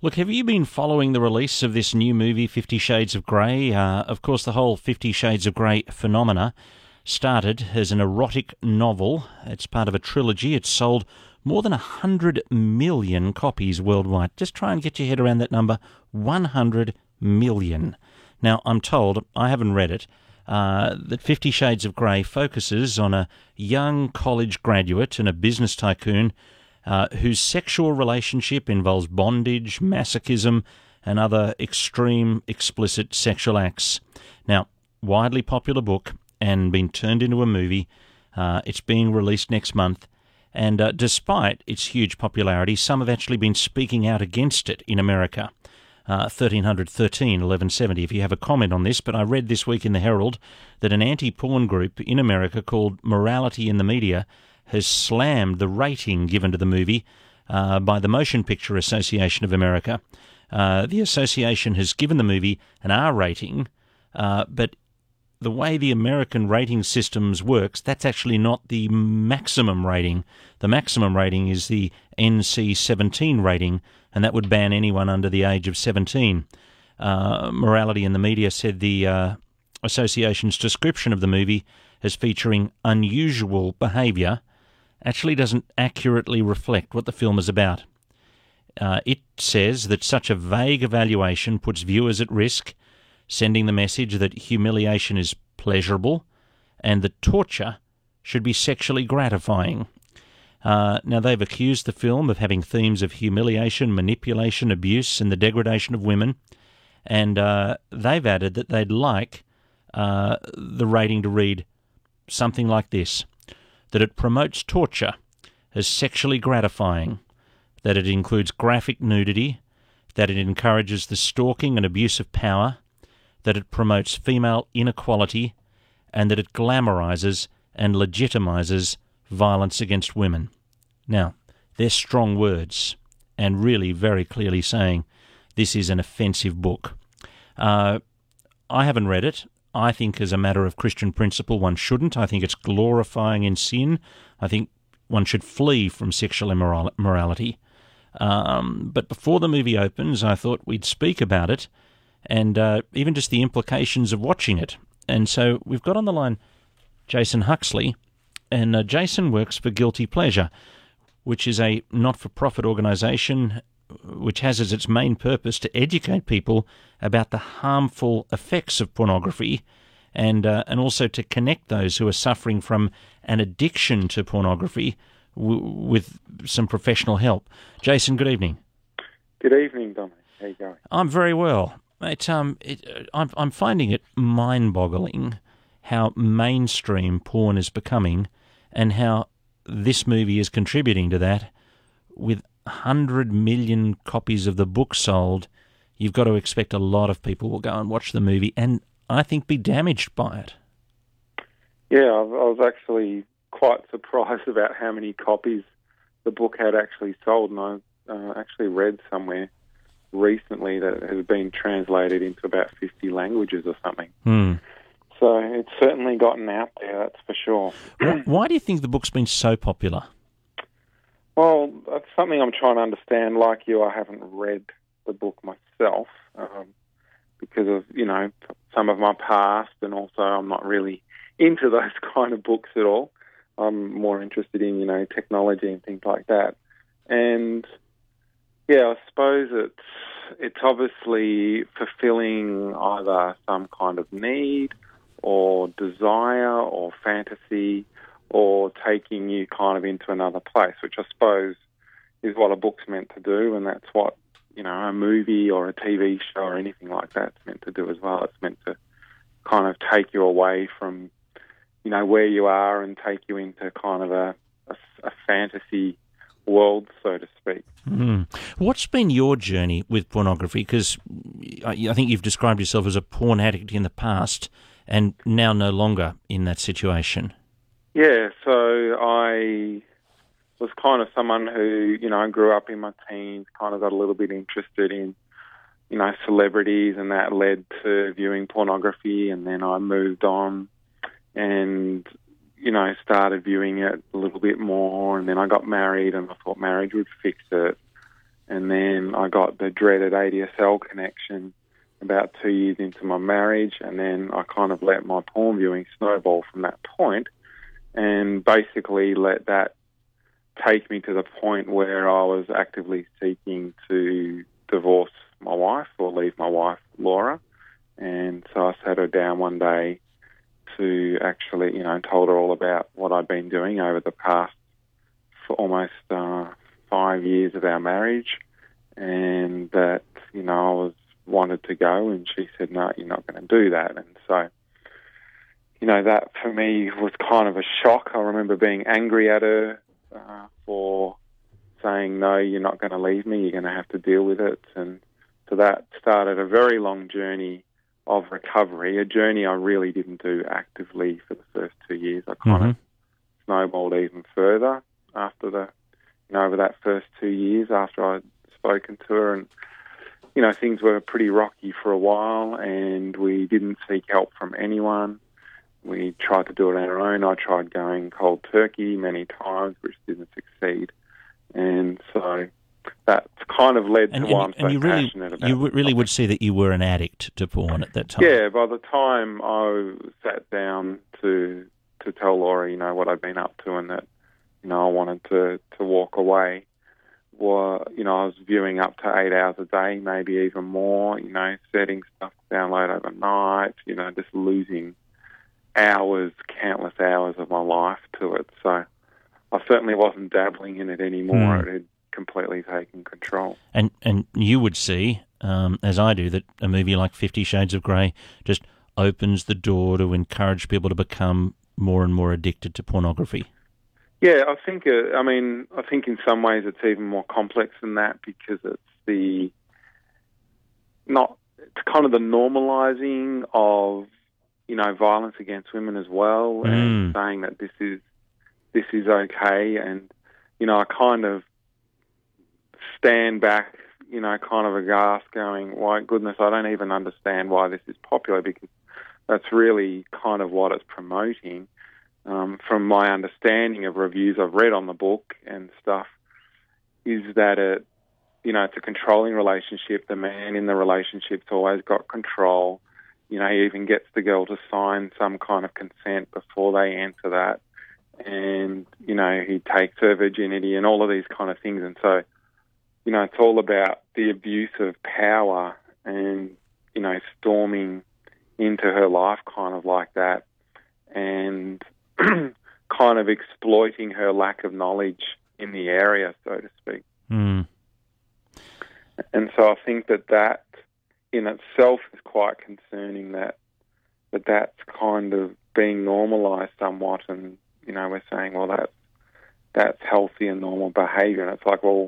Look, have you been following the release of this new movie, 50 Shades of Grey? Of course, the whole 50 Shades of Grey phenomena started as an erotic novel. It's part of a trilogy. It's sold more than 100 million copies worldwide. Just try and get your head around that number, 100 million. Now, I'm told, I haven't read it, that 50 Shades of Grey focuses on a young college graduate and a business tycoon whose sexual relationship involves bondage, masochism, and other extreme, explicit sexual acts. Now, widely popular book and been turned into a movie. It's being released next month. And despite its huge popularity, some have actually been speaking out against it in America. 1313 1170 if you have a comment on this, but I read this week in the Herald that an anti-porn group in America called Morality in the Media has slammed the rating given to the movie by the Motion Picture Association of America. The association has given the movie an R rating, but the way the American rating systems works, that's actually not the maximum rating. The maximum rating is the NC-17 rating, and that would ban anyone under the age of 17. Morality in the Media said the association's description of the movie as featuring unusual behaviour actually doesn't accurately reflect what the film is about. It says that such a vague evaluation puts viewers at risk, sending the message that humiliation is pleasurable and that torture should be sexually gratifying. Now, they've accused the film of having themes of humiliation, manipulation, abuse, and the degradation of women, and they've added that they'd like the rating to read something like this: that it promotes torture as sexually gratifying, that it includes graphic nudity, that it encourages the stalking and abuse of power, that it promotes female inequality, and that it glamorizes and legitimizes violence against women. Now, they're strong words, and really very clearly saying this is an offensive book. I haven't read it. I think as a matter of Christian principle one shouldn't. I think it's glorifying in sin. I think one should flee from sexual immorality. But before the movie opens, I thought we'd speak about it and even just the implications of watching it. And so we've got on the line Jason Huxley, and Jason works for Guilty Pleasure, which is a not-for-profit organisation which has as its main purpose to educate people about the harmful effects of pornography and also to connect those who are suffering from an addiction to pornography with some professional help. Jason, good evening. Good evening, Dominic. How you going? I'm very well. I'm finding it mind-boggling how mainstream porn is becoming and how this movie is contributing to that. With 100 million copies of the book sold, you've got to expect a lot of people will go and watch the movie and I think be damaged by it. Yeah, I was actually quite surprised about how many copies the book had actually sold, and I actually read somewhere recently that it has been translated into about 50 languages or something. So it's certainly gotten out there, that's for sure. Why do you think the book's been so popular? Well, that's something I'm trying to understand. Like you, I haven't read the book myself because of, some of my past, and also I'm not really into those kind of books at all. I'm more interested in, technology and things like that. And yeah, I suppose it's obviously fulfilling either some kind of need or desire or fantasy, or taking you kind of into another place, which I suppose is what a book's meant to do, and that's what, a movie or a TV show or anything like that's meant to do as well. It's meant to kind of take you away from, where you are and take you into kind of a fantasy world, so to speak. What's been your journey with pornography? Because I think you've described yourself as a porn addict in the past and now no longer in that situation. Yeah, so I was kind of someone who, grew up in my teens, kind of got a little bit interested in, celebrities, and that led to viewing pornography, and then I moved on and, started viewing it a little bit more, and then I got married and I thought marriage would fix it. And then I got the dreaded ADSL connection about 2 years into my marriage, and then I kind of let my porn viewing snowball from that point, and basically let that take me to the point where I was actively seeking to divorce my wife or leave my wife, Laura. And so I sat her down one day to actually, told her all about what I'd been doing over the past for almost 5 years of our marriage, and that, I wanted to go, and she said, no, you're not going to do that. And so, that for me was kind of a shock. I remember being angry at her for saying, no, you're not going to leave me, you're going to have to deal with it. And so that started a very long journey of recovery, a journey I really didn't do actively for the first 2 years. I kind of snowballed even further after over that first 2 years after I'd spoken to her. And, things were pretty rocky for a while, and we didn't seek help from anyone. We tried to do it on our own. I tried going cold turkey many times, which didn't succeed. And so that's kind of led to why I'm so passionate about it. You really would see that you were an addict to porn at that time. Yeah, by the time I sat down to tell Laura, what I'd been up to, and that, I wanted to walk away, I was viewing up to 8 hours a day, maybe even more, setting stuff to download overnight, just losing countless hours of my life to it. So I certainly wasn't dabbling in it anymore. It had completely taken control. And you would see, as I do, that a movie like 50 Shades of Grey just opens the door to encourage people to become more and more addicted to pornography. Yeah, I think in some ways it's even more complex than that, because it's kind of the normalizing of, violence against women as well, and saying that this is okay. And, I kind of stand back, kind of aghast, going, "My goodness, I don't even understand why this is popular," because that's really kind of what it's promoting. From my understanding of reviews I've read on the book and stuff, is that it's a controlling relationship. The man in the relationship's always got control. He even gets the girl to sign some kind of consent before they enter that. And, he takes her virginity and all of these kind of things. And so, it's all about the abuse of power and, storming into her life kind of like that, and kind of exploiting her lack of knowledge in the area, so to speak. And so I think that in itself is quite concerning, that's kind of being normalised somewhat, and, we're saying, well, that's healthy and normal behaviour. And it's like, well,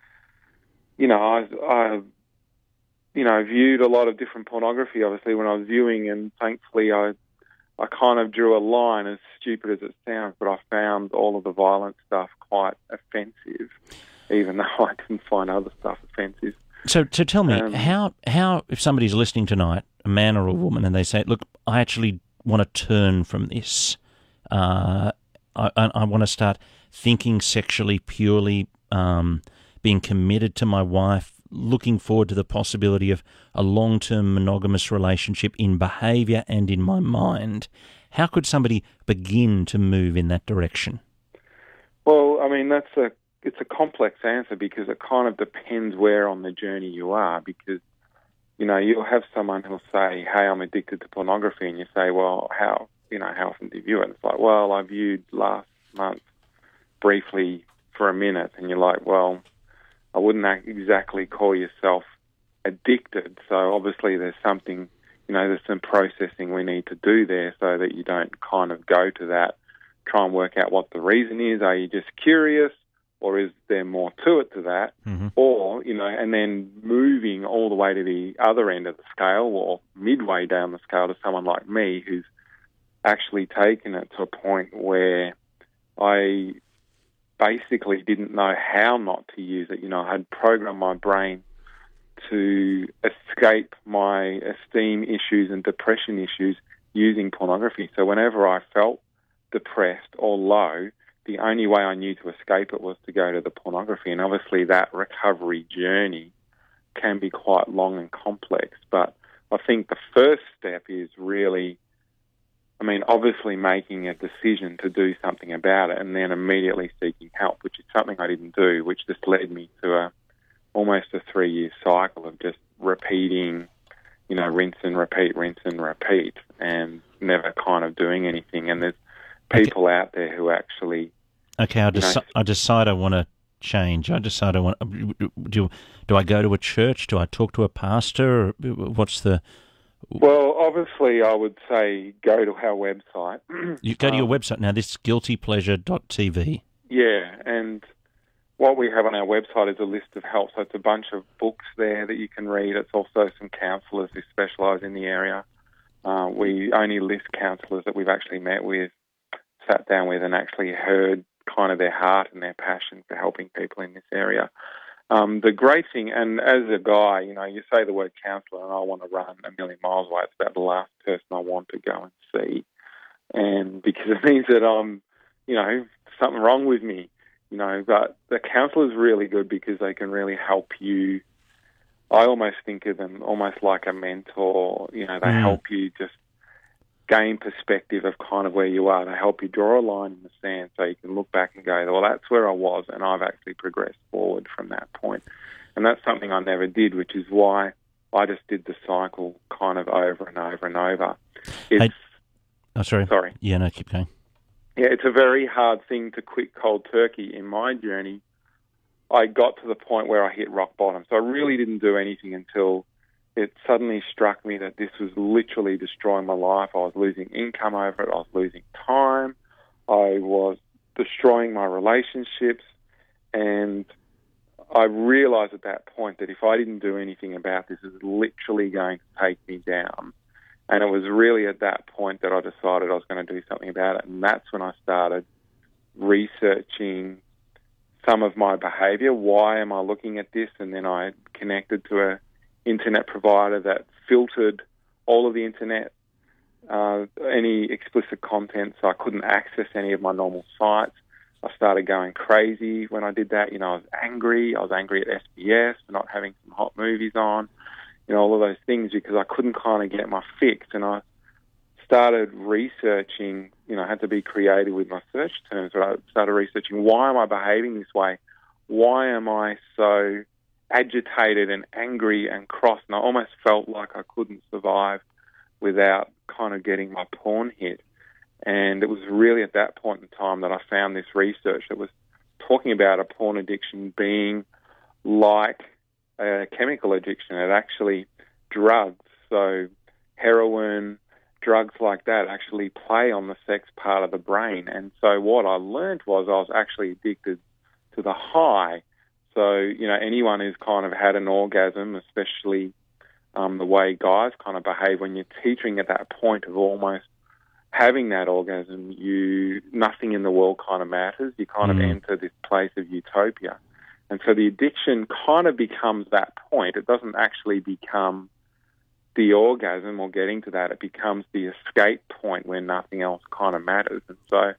I viewed a lot of different pornography, obviously, when I was viewing, and thankfully I kind of drew a line, as stupid as it sounds, but I found all of the violent stuff quite offensive, even though I didn't find other stuff offensive. So tell me, how if somebody's listening tonight, a man or a woman, and they say, look, I actually want to turn from this, I want to start thinking sexually purely, being committed to my wife, looking forward to the possibility of a long-term monogamous relationship in behaviour and in my mind. How could somebody begin to move in that direction? Well, it's a complex answer, because it kind of depends where on the journey you are, because, you'll have someone who'll say, hey, I'm addicted to pornography, and you say, well, how often do you view it? And it's like, well, I viewed last month briefly for a minute, and you're like, well, I wouldn't exactly call yourself addicted. So obviously there's something, there's some processing we need to do there, so that you don't kind of go to that, try and work out what the reason is. Are you just curious, or is there more to it to that? Mm-hmm. Or, and then moving all the way to the other end of the scale, or midway down the scale, to someone like me who's actually taken it to a point where I basically didn't know how not to use it. I had programmed my brain to escape my esteem issues and depression issues using pornography. So whenever I felt depressed or low, the only way I knew to escape it was to go to the pornography. And obviously that recovery journey can be quite long and complex. But I think the first step is really, obviously making a decision to do something about it and then immediately seeking help, which is something I didn't do, which just led me to almost a 3-year cycle of just repeating, rinse and repeat, and never kind of doing anything. And there's people out there who actually... Okay, I decide I want to change. I decide I want... Do I go to a church? Do I talk to a pastor? What's the... Well, obviously, I would say go to our website. You go to your website now. This is guiltypleasure.tv. Yeah, and what we have on our website is a list of help. So it's a bunch of books there that you can read. It's also some counsellors who specialise in the area. We only list counsellors that we've actually met with, sat down with, and actually heard kind of their heart and their passion for helping people in this area. The great thing, and as a guy, you say the word counsellor and I want to run a million miles away. It's about the last person I want to go and see. And because it means that I'm, something wrong with me, but the counsellor is really good because they can really help you. I almost think of them almost like a mentor. They help you just gain perspective of kind of where you are. They help you draw a line in the sand so you can look back and go, well, that's where I was, and I've actually progressed forward from that point. And that's something I never did, which is why I just did the cycle kind of over and over and over. Sorry. Yeah, no, keep going. Yeah, it's a very hard thing to quit cold turkey. In my journey, I got to the point where I hit rock bottom. So I really didn't do anything until it suddenly struck me that this was literally destroying my life. I was losing income over it. I was losing time. I was destroying my relationships. And I realized at that point that if I didn't do anything about this, it was literally going to take me down. And it was really at that point that I decided I was going to do something about it. And that's when I started researching some of my behavior. Why am I looking at this? And then I connected to a internet provider that filtered all of the internet, any explicit content, so I couldn't access any of my normal sites. I started going crazy when I did that. I was angry. I was angry at SBS for not having some hot movies on, all of those things because I couldn't kind of get my fix. And I started researching, I had to be creative with my search terms, but I started researching, why am I behaving this way? Why am I so agitated and angry and cross? And I almost felt like I couldn't survive without kind of getting my porn hit. And it was really at that point in time that I found this research that was talking about a porn addiction being like a chemical addiction. It actually drugs, so heroin, drugs like that actually play on the sex part of the brain. And so what I learned was I was actually addicted to the high. So, anyone who's kind of had an orgasm, especially the way guys kind of behave when you're teetering at that point of almost having that orgasm, nothing in the world kind of matters. You kind of enter this place of utopia. And so the addiction kind of becomes that point. It doesn't actually become the orgasm or getting to that. It becomes the escape point where nothing else kind of matters. And so,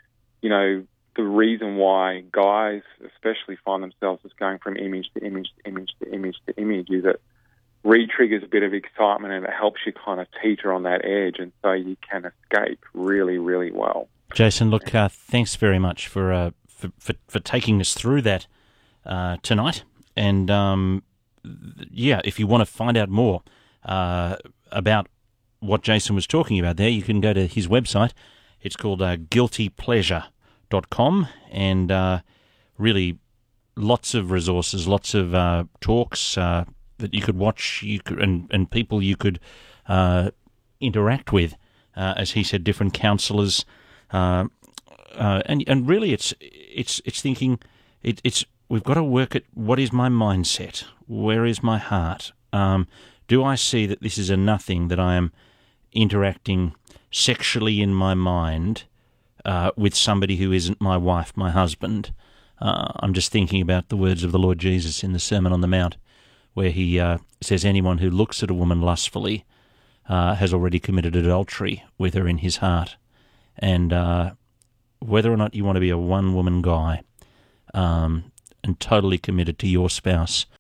the reason why guys especially find themselves as going from image to image to image to image to image is it re-triggers a bit of excitement and it helps you kind of teeter on that edge, and so you can escape really, really well. Jason, look, thanks very much for taking us through that tonight. And, if you want to find out more about what Jason was talking about there, you can go to his website. It's called guiltypleasure.com, and really lots of resources, lots of talks that you could watch, and people you could interact with. As he said, different counsellors, and really, it's thinking it's we've got to work at what is my mindset, where is my heart. Do I see that this is a nothing, that I am interacting sexually in my mind with somebody who isn't my wife, my husband? I'm just thinking about the words of the Lord Jesus in the Sermon on the Mount, where he says anyone who looks at a woman lustfully has already committed adultery with her in his heart. And whether or not you want to be a one-woman guy and totally committed to your spouse.